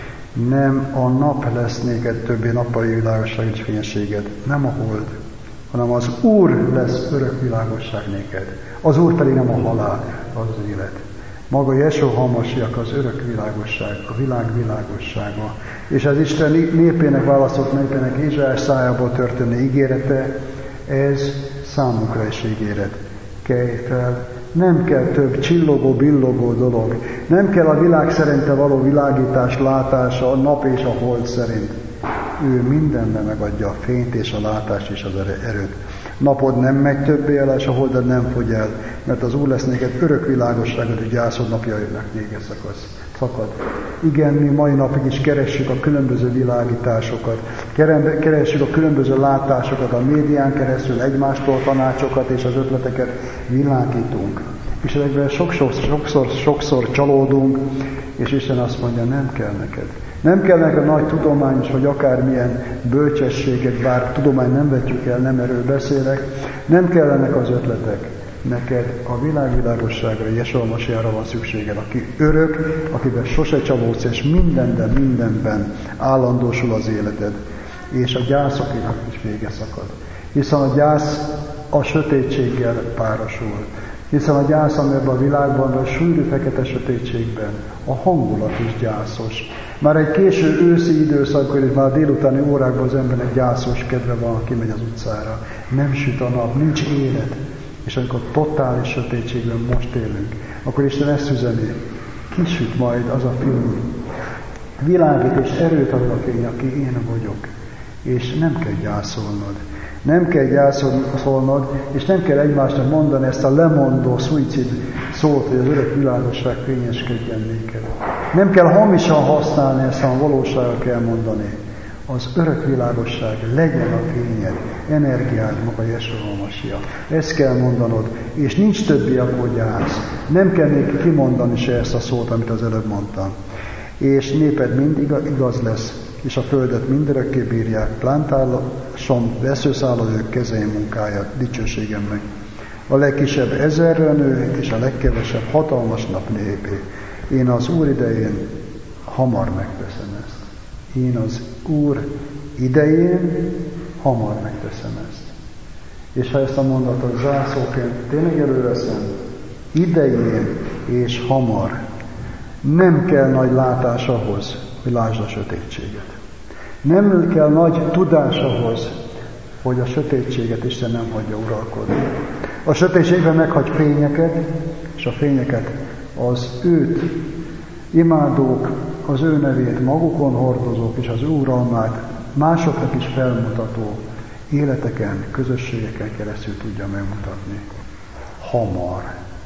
Nem a nap lesz néked többé nappali világosság és fényességed, nem a hold, hanem az Úr lesz örök világosság néked. Az Úr pedig nem a halál, az az élet. Maga Jesó Hamasiak az örök világosság, a világ világossága. És az Isten népének, választott népének Ézsaiás szájából történő ígérete, ez számukra is ígéret. Kelj fel, nem kell több csillogó, billogó dolog. Nem kell a világ szerinte való világítás, látása, a nap és a hold szerint. Ő mindenben megadja a fényt és a látást és az erőt. Napod nem megy többé el, és a holdod nem fogy el, mert az Úr lesz néked örök világosságot, hogy gyászod napjainak vége szakad. Igen, mi mai napig is keressük a különböző világításokat, keressük a különböző látásokat, a médián keresztül egymástól tanácsokat és az ötleteket világítunk. És ezekben sokszor, sokszor, sokszor csalódunk, és Isten azt mondja, nem kell neked. Nem kell neked a nagy tudományos, vagy akármilyen bölcsességek, bár tudomány nem vetjük el, nem erről beszélek, nem kellenek az ötletek. Neked a világvilágosságra, Jesó Hamasiára van szükséged, aki örök, akiben sose csalódsz, és mindenben, mindenben állandósul az életed, és a gyászokének is vége szakad. Hiszen a gyász a sötétséggel párosul. Hiszen a gyász, amiben a világban, a sűrű fekete sötétségben, a hangulat is gyászos. Már egy késő őszi időszakban, és már délutáni órákban az embernek gyászos kedve van, aki megy az utcára. Nem süt a nap, nincs élet. És amikor totális sötétségben most élünk, akkor Isten ezt üzeni, kisüt majd az a film. Világít és erőt ad a fény, aki én vagyok. És nem kell gyászolnod. Nem kell gyászolnod, és nem kell egymásnak mondani ezt a lemondó, szuicid szót, hogy az örök világosság fényeskedjen néked. Nem kell hamisan használni ezt, hanem valósággal kell mondani. Az örök világosság legyen a fényed, energiád, maga Jesó Hamasia. Ezt kell mondanod, és nincs többi akkor gyász. Nem kell még kimondani se ezt a szót, amit az előbb mondtam. És néped mind igaz lesz, és a földet mindörökké bírják, plántálason veszőszállók kezei munkája, dicsőségem meg. A legkisebb ezerrel nő, és a legkevesebb hatalmas nap népé. Én az Úr idején hamar megteszem ezt. Én az Úr idején hamar megteszem ezt. És ha ezt a mondatot zászlóként tényleg előveszem, idején és hamar, nem kell nagy látás ahhoz, hogy lásd a sötétséget. Nem kell nagy tudás ahhoz, hogy a sötétséget Isten nem hagyja uralkodni. A sötétségben meghagy fényeket, és a fényeket az őt imádók, az ő nevét magukon hordozók, és az ő uralmát másoknak is felmutató életeken, közösségeken keresztül tudja megmutatni. Hamar.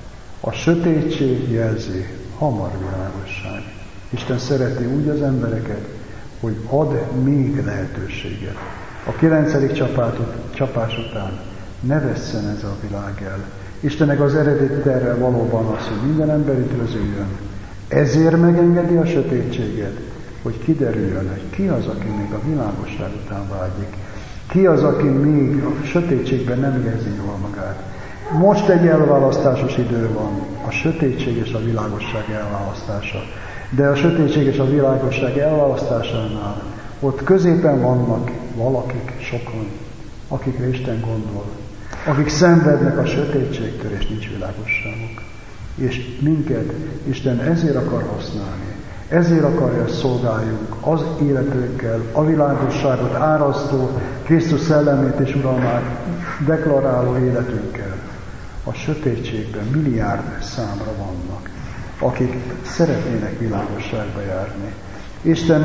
A sötétség jelzi, hamar világosság. Isten szereti úgy az embereket, hogy ad még lehetőséget. A kilencedik csapás után ne vesszen ez a világ el. Istennek az eredeti terve valóban az, hogy minden ember üdvözüljön. Ezért megengedi a sötétséget, hogy kiderüljön, hogy ki az, aki még a világosság után vágyik. Ki az, aki még a sötétségben nem érzi jól magát. Most egy elválasztásos idő van, a sötétség és a világosság elválasztása. De a sötétség és a világosság elválasztásánál ott középen vannak valakik, sokan, akikre Isten gondol, akik szenvednek a sötétségtől, és nincs világosságuk. És minket Isten ezért akar használni, ezért akarja, hogy szolgáljunk az életünkkel, a világosságot árasztó, Krisztus szellemét és uralmát deklaráló életünkkel. A sötétségben milliárd számra vannak, akik szeretnének világosságba járni. Isten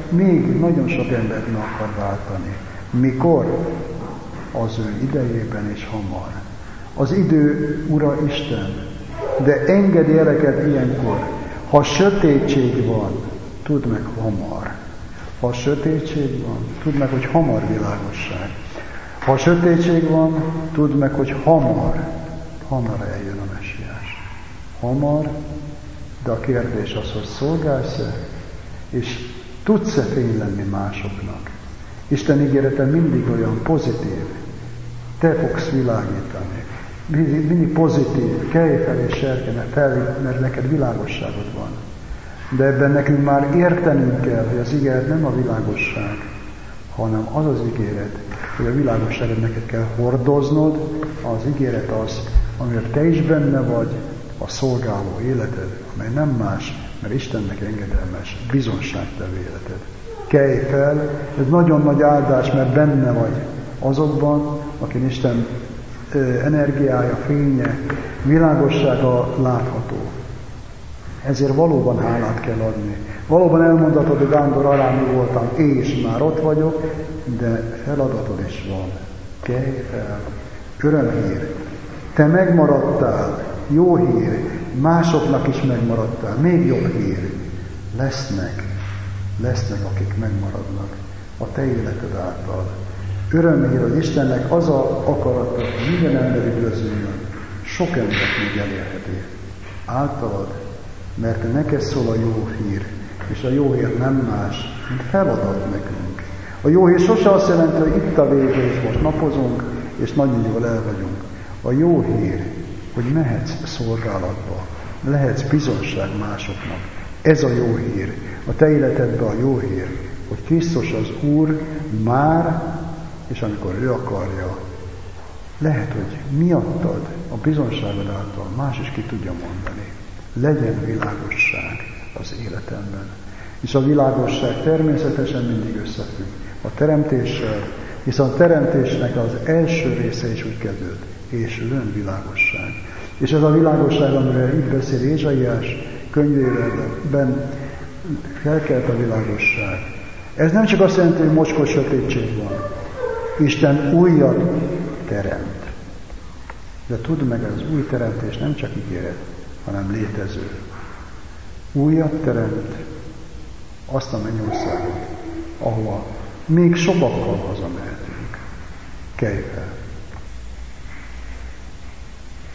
még nagyon sok embert meg akar váltani. Mikor? Az ő idejében és hamar. Az idő ura Isten, de engedi eleket ilyenkor. Ha sötétség van, tudd meg hamar. Ha sötétség van, tudd meg, hogy hamar világosság. Ha sötétség van, tudd meg, hogy hamar, hamar eljön a messiás. Hamar, de a kérdés az, hogy szolgálsz-e, és tudsz-e fény lenni másoknak. Isten ígérete mindig olyan pozitív. Te fogsz világítani. Mindig pozitív, kelj fel és serkene fel, mert neked világosságod van. De ebben nekünk már értenünk kell, hogy az ígéret nem a világosság, hanem az az ígéret, hogy a világosságot neked kell hordoznod, az ígéret az, amivel te is benne vagy, a szolgáló életed, amely nem más, mert Istennek engedelmes, bizonságtevő életed. Kelj fel, ez nagyon nagy áldás, mert benne vagy azokban, akin Isten energiája, fénye, világossága látható. Ezért valóban hálát kell adni. Valóban elmondhatod, hogy Vándor arámi voltam, és már ott vagyok, de feladatod is van. Kelj fel. Örömhír. Te megmaradtál. Jó hír. Másoknak is megmaradtál. Még jobb hír. Lesznek. Lesznek, akik megmaradnak a te életed által. Örömhír, hogy Istennek az a akarata, hogy minden ember üdvözüljön, sok embert még elérheti. Általad, mert te neked szól a jó hír, és a jó hír nem más, mint feladat nekünk. A jó hír sose azt jelenti, hogy itt a vége, és most napozunk, és nagyon jól el vagyunk. A jó hír, hogy mehetsz szolgálatba, lehetsz bizonság másoknak. Ez a jó hír. A te életedben a jó hír, hogy Krisztus az Úr már, és amikor ő akarja, lehet, hogy miattad, a bizonságod által más is ki tudja mondani. Legyen világosság az életemben. És a világosság természetesen mindig összefügg a teremtéssel, hiszen a teremtésnek az első része is úgy kezdődött, és lőn világosság. És ez a világosság, amiről itt beszél Ézsaiás könyvében, felkelt a világosság. Ez nem csak azt jelenti, hogy mocskos sötétség van. Isten újat teremt. De tudd meg, az új teremtés nem csak ígéret, hanem létező. Újat teremt azt a mennyországot, ahova még sokakkal hazamehetünk. Kelj fel!